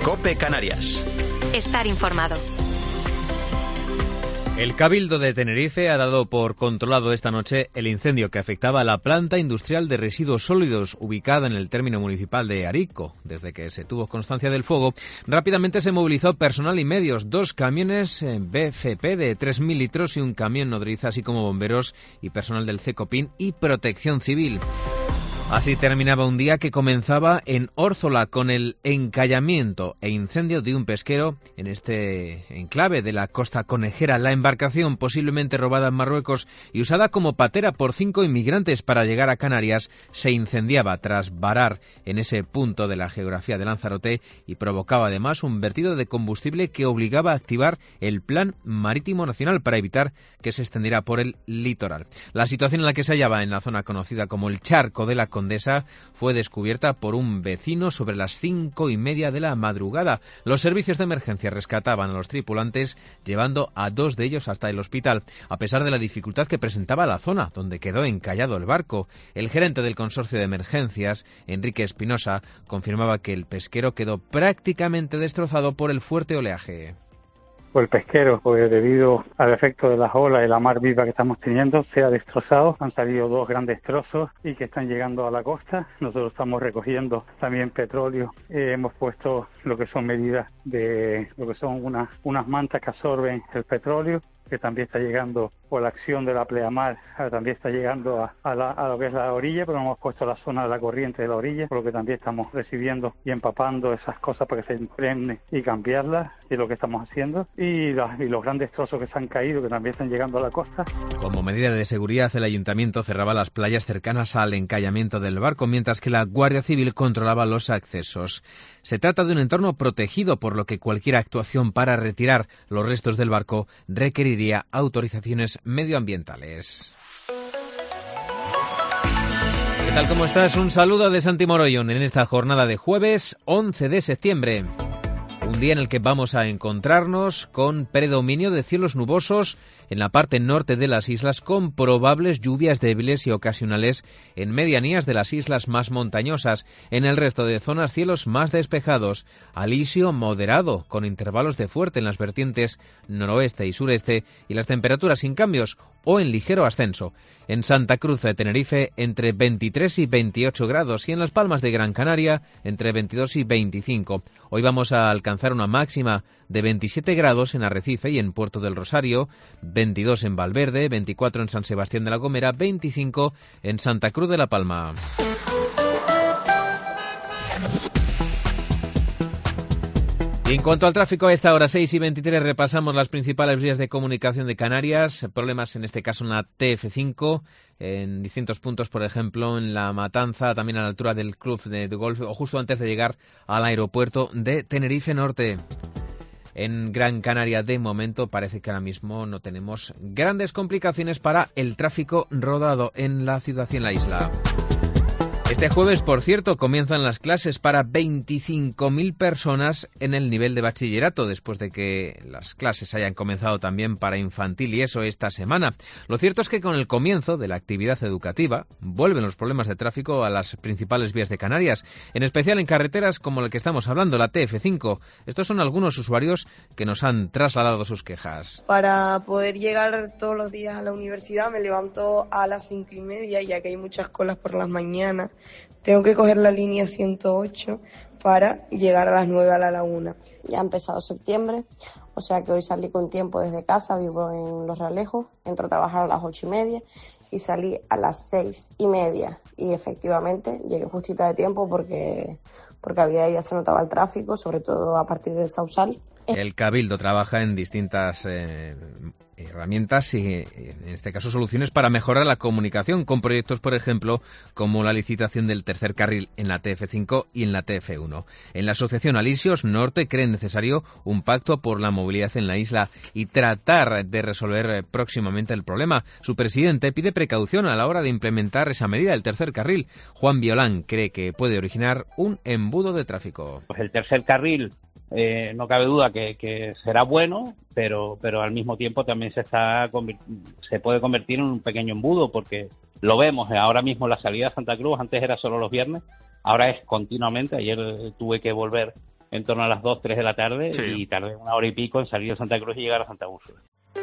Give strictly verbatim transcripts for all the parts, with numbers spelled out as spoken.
COPE Canarias. Estar informado. El Cabildo de Tenerife ha dado por controlado esta noche el incendio que afectaba a la planta industrial de residuos sólidos ubicada en el término municipal de Arico. Desde que se tuvo constancia del fuego, rápidamente se movilizó personal y medios, dos camiones B F P de tres mil litros y un camión nodriza, así como bomberos y personal del CECOPIN y Protección Civil. Así terminaba un día que comenzaba en Órzola con el encallamiento e incendio de un pesquero en este enclave de la costa conejera. La embarcación, posiblemente robada en Marruecos y usada como patera por cinco inmigrantes para llegar a Canarias, se incendiaba tras varar en ese punto de la geografía de Lanzarote y provocaba además un vertido de combustible que obligaba a activar el Plan Marítimo Nacional para evitar que se extendiera por el litoral. La situación en la que se hallaba en la zona conocida como el Charco de la Condesa fue descubierta por un vecino sobre las cinco y media de la madrugada. Los servicios de emergencia rescataban a los tripulantes, llevando a dos de ellos hasta el hospital, a pesar de la dificultad que presentaba la zona, donde quedó encallado el barco. El gerente del consorcio de emergencias, Enrique Espinosa, confirmaba que el pesquero quedó prácticamente destrozado por el fuerte oleaje. El pesquero, pues debido al efecto de las olas y la mar viva que estamos teniendo, se ha destrozado. Han salido dos grandes trozos y que están llegando a la costa. Nosotros estamos recogiendo también petróleo. Eh, hemos puesto lo que son medidas de lo que son unas, unas mantas que absorben el petróleo, que también está llegando por la acción de la pleamar, también está llegando a, a, la, a lo que es la orilla, pero hemos puesto la zona de la corriente de la orilla, por lo que también estamos recibiendo y empapando esas cosas para que se impregne y cambiarlas, y es lo que estamos haciendo, y, la, y los grandes trozos que se han caído, que también están llegando a la costa. Como medida de seguridad, el ayuntamiento cerraba las playas cercanas al encallamiento del barco, mientras que la Guardia Civil controlaba los accesos. Se trata de un entorno protegido, por lo que cualquier actuación para retirar los restos del barco requeriría autorizaciones medioambientales. ¿Qué tal? ¿Cómo estás? Un saludo de Santi Morollón en esta jornada de jueves once de septiembre. Un día en el que vamos a encontrarnos con predominio de cielos nubosos en la parte norte de las islas, con probables lluvias débiles y ocasionales en medianías de las islas más montañosas. En el resto de zonas, cielos más despejados, alisio moderado, con intervalos de fuerte en las vertientes noroeste y sureste, y las temperaturas sin cambios o en ligero ascenso. En Santa Cruz de Tenerife, entre veintitrés y veintiocho grados, y en Las Palmas de Gran Canaria, entre veintidós y veinticinco. Hoy vamos a alcanzar una máxima de veintisiete grados en Arrecife y en Puerto del Rosario, veintidós en Valverde, veinticuatro en San Sebastián de la Gomera, veinticinco en Santa Cruz de la Palma. Y en cuanto al tráfico, a esta hora seis y veintitrés repasamos las principales vías de comunicación de Canarias. Problemas en este caso en la T F cinco, en distintos puntos, por ejemplo en La Matanza, también a la altura del Club de, de Golf o justo antes de llegar al aeropuerto de Tenerife Norte. En Gran Canaria, de momento, parece que ahora mismo no tenemos grandes complicaciones para el tráfico rodado en la ciudad y en la isla. Este jueves, por cierto, comienzan las clases para veinticinco mil personas en el nivel de bachillerato, después de que las clases hayan comenzado también para infantil y eso esta semana. Lo cierto es que con el comienzo de la actividad educativa vuelven los problemas de tráfico a las principales vías de Canarias, en especial en carreteras como la que estamos hablando, la T F cinco. Estos son algunos usuarios que nos han trasladado sus quejas. Para poder llegar todos los días a la universidad me levanto a las cinco y media, ya que hay muchas colas por las mañanas. Tengo que coger la línea ciento ocho para llegar a las nueve a la laguna. Ya ha empezado septiembre, o sea que hoy salí con tiempo desde casa, vivo en Los Realejos, entro a trabajar a las ocho y media y salí a las seis y media. Y efectivamente llegué justita de tiempo porque, porque había ya se notaba el tráfico, sobre todo a partir del Sausal. El Cabildo trabaja en distintas eh, herramientas y, en este caso, soluciones para mejorar la comunicación, con proyectos, por ejemplo, como la licitación del tercer carril en la T F cinco y en la T F uno. En la asociación Alisios Norte creen necesario un pacto por la movilidad en la isla y tratar de resolver próximamente el problema. Su presidente pide precaución a la hora de implementar esa medida, el tercer carril. Juan Violán cree que puede originar un embudo de tráfico. Pues el tercer carril Eh, no cabe duda que, que será bueno, pero pero al mismo tiempo también se está se puede convertir en un pequeño embudo, porque lo vemos ahora mismo. La salida a Santa Cruz antes era solo los viernes, ahora es continuamente. Ayer tuve que volver en torno a las dos, tres de la tarde, sí. y tardé una hora y pico en salir de Santa Cruz y llegar a Santa Úrsula.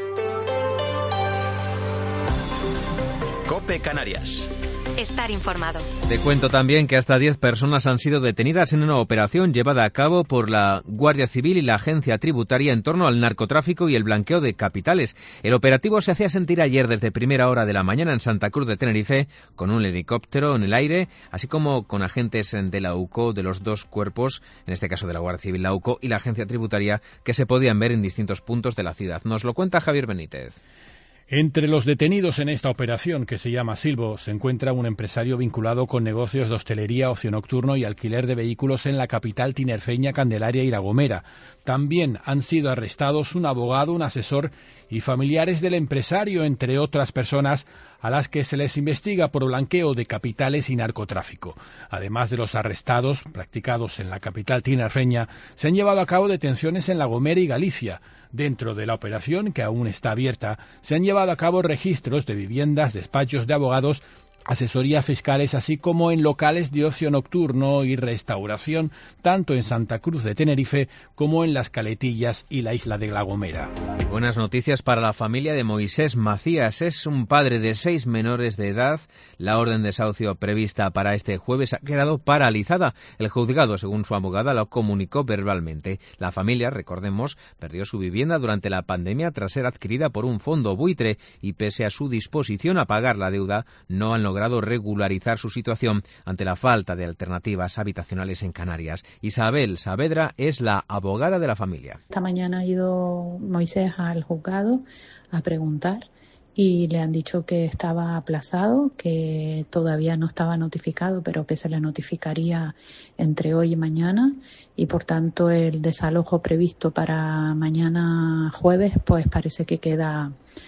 COPE Canarias. Estar informado. Te cuento también que hasta diez personas han sido detenidas en una operación llevada a cabo por la Guardia Civil y la Agencia Tributaria en torno al narcotráfico y el blanqueo de capitales. El operativo se hacía sentir ayer desde primera hora de la mañana en Santa Cruz de Tenerife, con un helicóptero en el aire, así como con agentes de la U C O de los dos cuerpos, en este caso de la Guardia Civil, la U C O y la Agencia Tributaria, que se podían ver en distintos puntos de la ciudad. Nos lo cuenta Javier Benítez. Entre los detenidos en esta operación, que se llama Silvo, se encuentra un empresario vinculado con negocios de hostelería, ocio nocturno y alquiler de vehículos en la capital tinerfeña, Candelaria y La Gomera. También han sido arrestados un abogado, un asesor y familiares del empresario, entre otras personas a las que se les investiga por blanqueo de capitales y narcotráfico. Además de los arrestados practicados en la capital tinerfeña, se han llevado a cabo detenciones en La Gomera y Galicia. Dentro de la operación, que aún está abierta, se han llevado a cabo registros de viviendas, despachos de abogados, asesorías fiscales, así como en locales de ocio nocturno y restauración, tanto en Santa Cruz de Tenerife como en Las Caletillas y la isla de La Gomera. Y buenas noticias para la familia de Moisés Macías. Es un padre de seis menores de edad. La orden de desahucio prevista para este jueves ha quedado paralizada. El juzgado, según su abogada, lo comunicó verbalmente. La familia, recordemos, perdió su vivienda durante la pandemia tras ser adquirida por un fondo buitre y, pese a su disposición a pagar la deuda, no han logrado logrado regularizar su situación ante la falta de alternativas habitacionales en Canarias. Isabel Saavedra es la abogada de la familia. Esta mañana ha ido Moisés al juzgado a preguntar y le han dicho que estaba aplazado, que todavía no estaba notificado, pero que se le notificaría entre hoy y mañana, y por tanto el desalojo previsto para mañana jueves pues parece que queda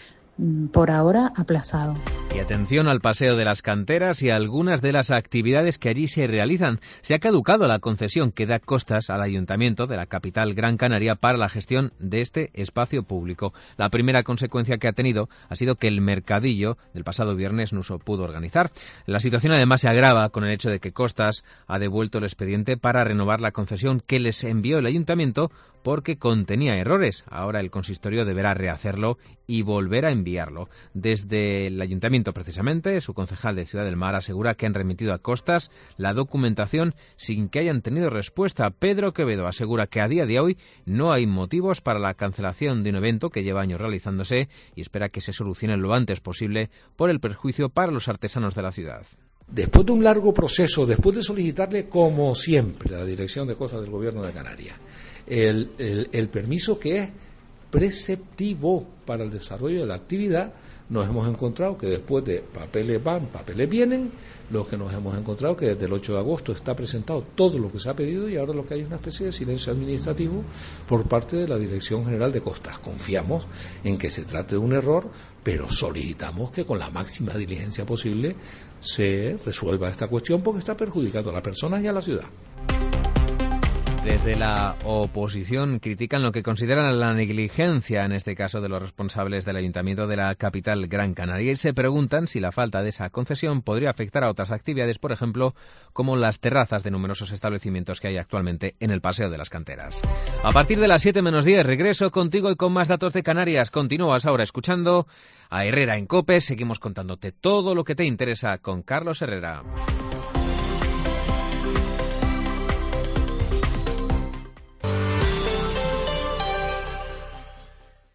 por ahora aplazado. Y atención al Paseo de las Canteras y a algunas de las actividades que allí se realizan. Se ha caducado la concesión que da Costas al Ayuntamiento de la capital Gran Canaria para la gestión de este espacio público. La primera consecuencia que ha tenido ha sido que el mercadillo del pasado viernes no se pudo organizar. La situación además se agrava con el hecho de que Costas ha devuelto el expediente para renovar la concesión que les envió el Ayuntamiento porque contenía errores. Ahora el consistorio deberá rehacerlo y volver a enviarlo. Desde el Ayuntamiento, precisamente, su concejal de Ciudad del Mar asegura que han remitido a Costas la documentación sin que hayan tenido respuesta. Pedro Quevedo asegura que a día de hoy no hay motivos para la cancelación de un evento que lleva años realizándose y espera que se solucione lo antes posible por el perjuicio para los artesanos de la ciudad. Después de un largo proceso, después de solicitarle, como siempre, a la Dirección de Costas del Gobierno de Canarias, el, el, el permiso que es preceptivo para el desarrollo de la actividad, nos hemos encontrado que después de papeles van, papeles vienen, lo que nos hemos encontrado que desde el ocho de agosto está presentado todo lo que se ha pedido y ahora lo que hay es una especie de silencio administrativo por parte de la Dirección General de Costas. Confiamos en que se trate de un error, pero solicitamos que con la máxima diligencia posible se resuelva esta cuestión porque está perjudicando a las personas y a la ciudad. Desde la oposición critican lo que consideran la negligencia, en este caso de los responsables del Ayuntamiento de la capital Gran Canaria, y se preguntan si la falta de esa concesión podría afectar a otras actividades, por ejemplo, como las terrazas de numerosos establecimientos que hay actualmente en el Paseo de las Canteras. A partir de las siete menos diez, regreso contigo y con más datos de Canarias. Continúas ahora escuchando a Herrera en COPE. Seguimos contándote todo lo que te interesa con Carlos Herrera.